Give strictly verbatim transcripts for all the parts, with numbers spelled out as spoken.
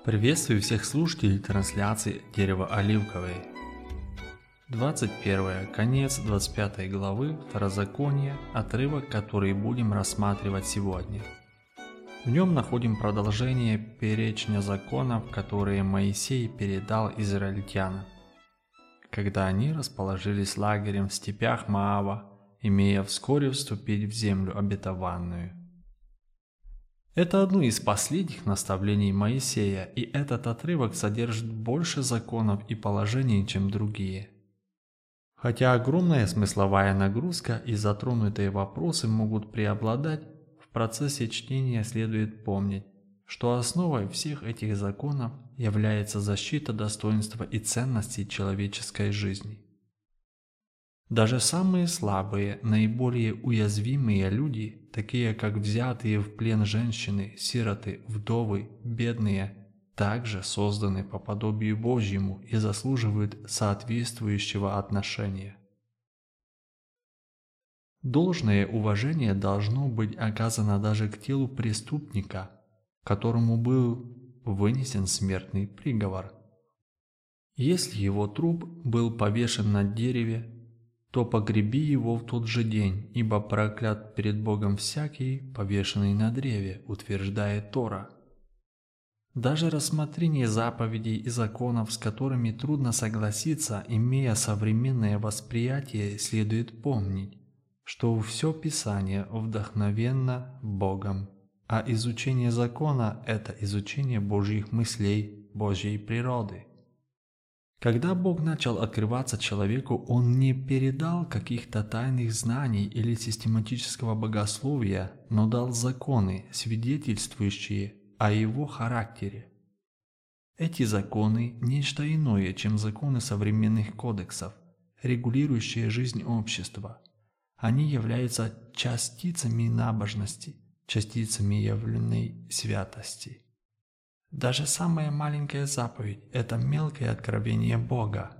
Приветствую всех слушателей трансляции «Дерево оливковое». двадцать первое. Конец двадцать пятой главы Второзакония, отрывок, который будем рассматривать сегодня. В нем находим продолжение перечня законов, которые Моисей передал израильтянам, когда они расположились лагерем в степях Моава, имея вскоре вступить в землю обетованную. Это одно из последних наставлений Моисея, и этот отрывок содержит больше законов и положений, чем другие. Хотя огромная смысловая нагрузка и затронутые вопросы могут преобладать, в процессе чтения следует помнить, что основой всех этих законов является защита достоинства и ценностей человеческой жизни. Даже самые слабые, наиболее уязвимые люди, такие как взятые в плен женщины, сироты, вдовы, бедные, также созданы по подобию Божьему и заслуживают соответствующего отношения. Должное уважение должно быть оказано даже к телу преступника, которому был вынесен смертный приговор. Если его труп был повешен на дереве, то погреби его в тот же день, ибо проклят перед Богом всякий, повешенный на древе, утверждает Тора. Даже рассмотрение заповедей и законов, с которыми трудно согласиться, имея современное восприятие, следует помнить, что все Писание вдохновенно Богом, а изучение закона – это изучение Божьих мыслей, Божьей природы. Когда Бог начал открываться человеку, Он не передал каких-то тайных знаний или систематического богословия, но дал законы, свидетельствующие о Его характере. Эти законы – нечто иное, чем законы современных кодексов, регулирующие жизнь общества. Они являются частицами набожности, частицами явленной святости. Даже самая маленькая заповедь – это мелкое откровение Бога.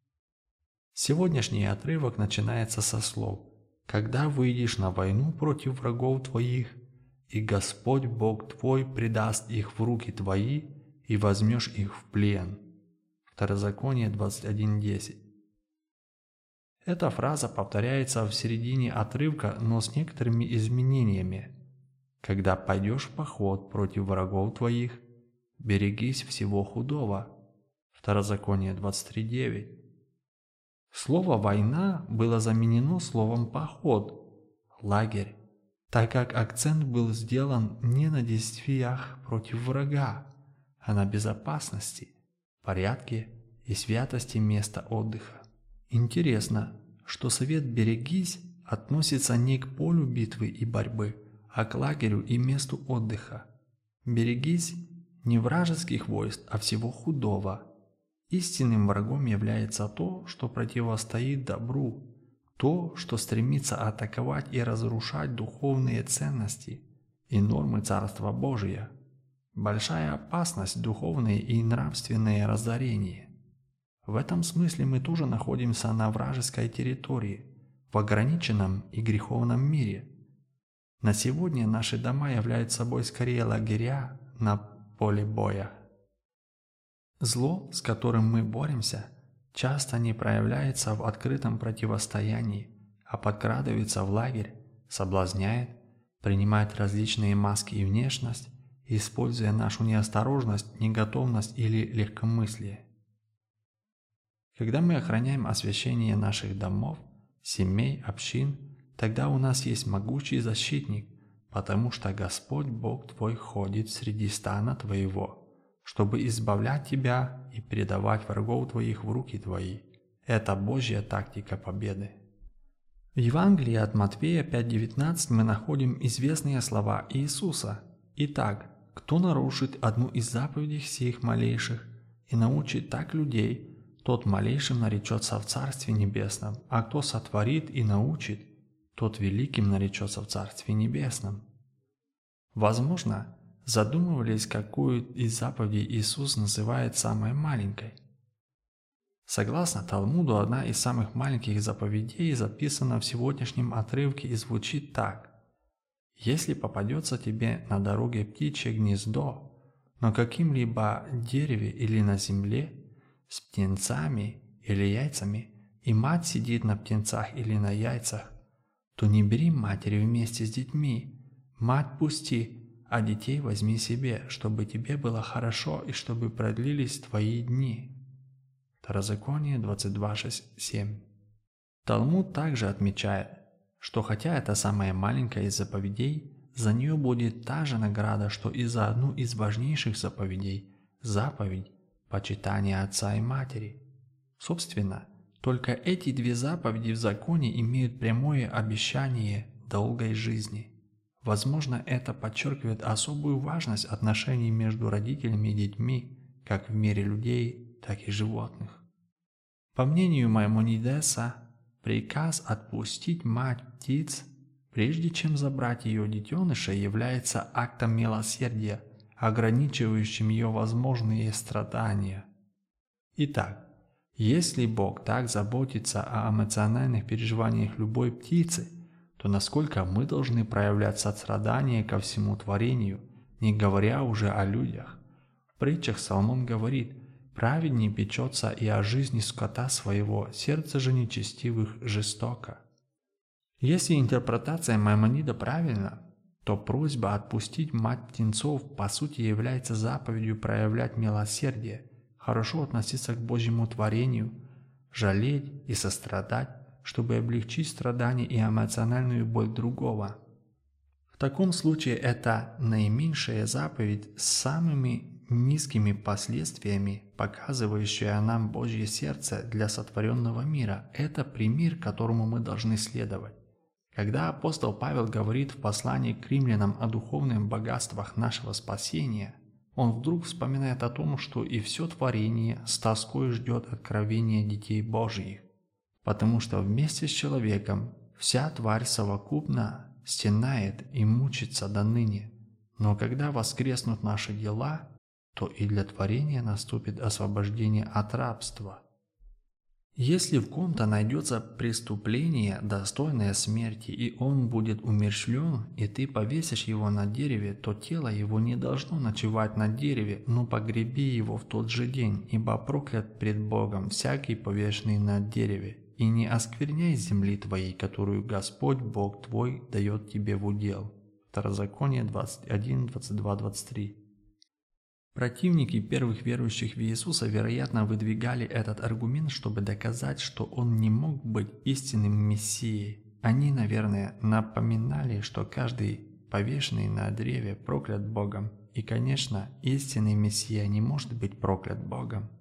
Сегодняшний отрывок начинается со слов «Когда выйдешь на войну против врагов твоих, и Господь Бог твой предаст их в руки твои, и возьмешь их в плен». Второзаконие двадцать один десять. Эта фраза повторяется в середине отрывка, но с некоторыми изменениями. «Когда пойдешь в поход против врагов твоих, берегись всего худого». Второзаконие двадцать три девять. Слово «война» было заменено словом «поход», «лагерь», так как акцент был сделан не на действиях против врага, а на безопасности, порядке и святости места отдыха. Интересно, что совет «берегись» относится не к полю битвы и борьбы, а к лагерю и месту отдыха. «Берегись» не вражеских войск, а всего худого. Истинным врагом является то, что противостоит добру, то, что стремится атаковать и разрушать духовные ценности и нормы Царства Божия. Большая опасность – духовное и нравственное разорение. В этом смысле мы тоже находимся на вражеской территории, в ограниченном и греховном мире. На сегодня наши дома являются собой скорее лагеря на поле боя. Зло, с которым мы боремся, часто не проявляется в открытом противостоянии, а подкрадывается в лагерь, соблазняет, принимает различные маски и внешность, используя нашу неосторожность, неготовность или легкомыслие. Когда мы охраняем освящение наших домов, семей, общин, тогда у нас есть могучий защитник, потому что Господь Бог твой ходит среди стана твоего, чтобы избавлять тебя и предавать врагов твоих в руки твои. Это Божья тактика победы. В Евангелии от Матфея пять девятнадцать мы находим известные слова Иисуса. «Итак, кто нарушит одну из заповедей сих малейших и научит так людей, тот малейшим наречется в Царстве Небесном, а кто сотворит и научит, тот великим наречется в Царстве Небесном». Возможно, задумывались, какую из заповедей Иисус называет самой маленькой. Согласно Талмуду, одна из самых маленьких заповедей записана в сегодняшнем отрывке и звучит так: «Если попадется тебе на дороге птичье гнездо, но каким-либо дереве или на земле, с птенцами или яйцами, и мать сидит на птенцах или на яйцах, то не бери матери вместе с детьми, мать пусти, а детей возьми себе, чтобы тебе было хорошо и чтобы продлились твои дни». Второзаконие двадцать два, шесть, семь. Талмуд также отмечает, что хотя это самая маленькая из заповедей, за нее будет та же награда, что и за одну из важнейших заповедей – заповедь почитания отца и матери. Собственно, только эти две заповеди в законе имеют прямое обещание долгой жизни. Возможно, это подчеркивает особую важность отношений между родителями и детьми, как в мире людей, так и животных. По мнению Маймонидеса, приказ отпустить мать птиц, прежде чем забрать ее детеныша, является актом милосердия, ограничивающим ее возможные страдания. Итак, если Бог так заботится о эмоциональных переживаниях любой птицы, то насколько мы должны проявлять сострадание ко всему творению, не говоря уже о людях? В притчах Соломон говорит: «Праведник печется и о жизни скота своего, сердце же нечестивых жестоко». Если интерпретация Маймонида правильна, то просьба отпустить мать птенцов по сути является заповедью проявлять милосердие, хорошо относиться к Божьему творению, жалеть и сострадать, чтобы облегчить страдания и эмоциональную боль другого. В таком случае это наименьшая заповедь с самыми низкими последствиями, показывающая нам Божье сердце для сотворенного мира. Это пример, которому мы должны следовать. Когда апостол Павел говорит в послании к римлянам о духовных богатствах нашего спасения, он вдруг вспоминает о том, что и все творение с тоской ждет откровения детей Божьих, потому что вместе с человеком вся тварь совокупно стенает и мучится до ныне. Но когда воскреснут наши дела, то и для творения наступит освобождение от рабства. Если в ком-то найдется преступление, достойное смерти, и он будет умерщвлен, и ты повесишь его на дереве, то тело его не должно ночевать на дереве, но погреби его в тот же день, ибо проклят пред Богом всякий повешенный на дереве. И не оскверняй земли твоей, которую Господь Бог твой дает тебе в удел. Второзаконие двадцать один, двадцать два, двадцать три. Противники первых верующих в Иисуса, вероятно, выдвигали этот аргумент, чтобы доказать, что Он не мог быть истинным Мессией. Они, наверное, напоминали, что каждый повешенный на древе проклят Богом, и, конечно, истинный Мессия не может быть проклят Богом.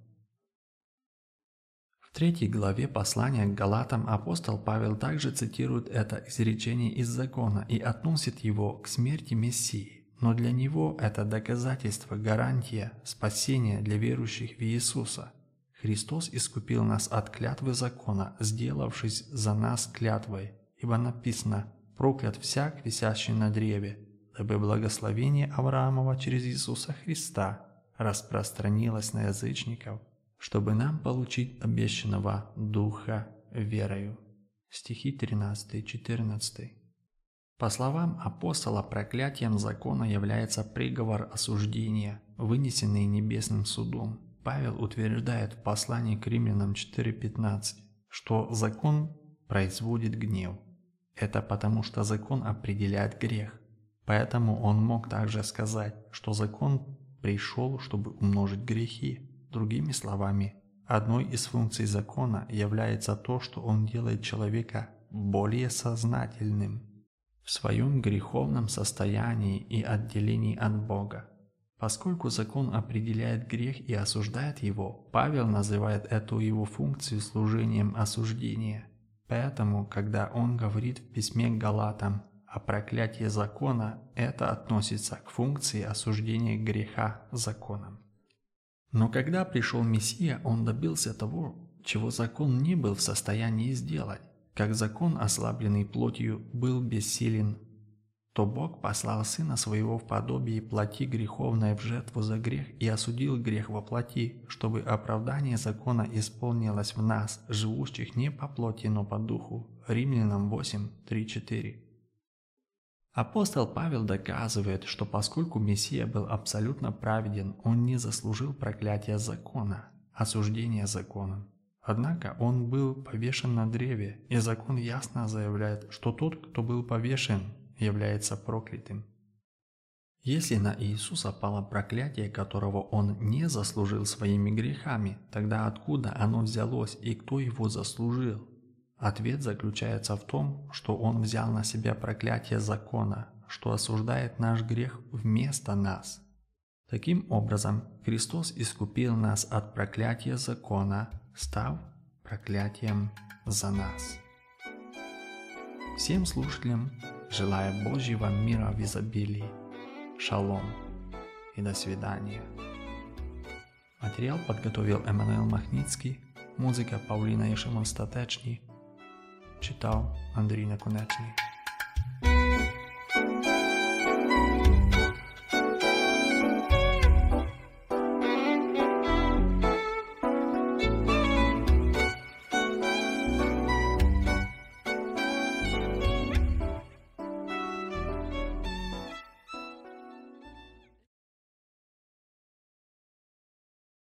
В третьей главе послания к Галатам апостол Павел также цитирует это изречение из закона и относит его к смерти Мессии. Но для него это доказательство, гарантия спасения для верующих в Иисуса. Христос искупил нас от клятвы закона, сделавшись за нас клятвой, ибо написано: «Проклят всяк, висящий на древе, дабы благословение Авраамова через Иисуса Христа распространилось на язычников, чтобы нам получить обещанного Духа верою». Стихи тринадцать, четырнадцать. По словам апостола, проклятием закона является приговор осуждения, вынесенный небесным судом. Павел утверждает в послании к римлянам четыре пятнадцать, что закон производит гнев. Это потому, что закон определяет грех. Поэтому он мог также сказать, что закон пришел, чтобы умножить грехи. Другими словами, одной из функций закона является то, что он делает человека более сознательным в своем греховном состоянии и отделении от Бога. Поскольку закон определяет грех и осуждает его, Павел называет эту его функцию служением осуждения. Поэтому, когда он говорит в письме к Галатам о проклятии закона, это относится к функции осуждения греха законом. Но когда пришел Мессия, он добился того, чего закон не был в состоянии сделать. Как закон, ослабленный плотью, был бессилен, то Бог послал Сына Своего в подобие плоти греховной в жертву за грех и осудил грех во плоти, чтобы оправдание закона исполнилось в нас, живущих не по плоти, но по духу. Римлянам восемь, три, четыре. Апостол Павел доказывает, что поскольку Мессия был абсолютно праведен, он не заслужил проклятия закона, осуждения законом. Однако он был повешен на древе, и закон ясно заявляет, что тот, кто был повешен, является проклятым. Если на Иисуса пало проклятие, которого он не заслужил своими грехами, тогда откуда оно взялось и кто его заслужил? Ответ заключается в том, что он взял на себя проклятие закона, что осуждает наш грех вместо нас. Таким образом, Христос искупил нас от проклятия закона, став проклятием за нас. Всем слушателям желаю Божьего мира в изобилии. Шалом и до свидания. Материал подготовил Еммануел Махницький, музыка Павліна Єшимон Статечний, читав Андрій Наконечний.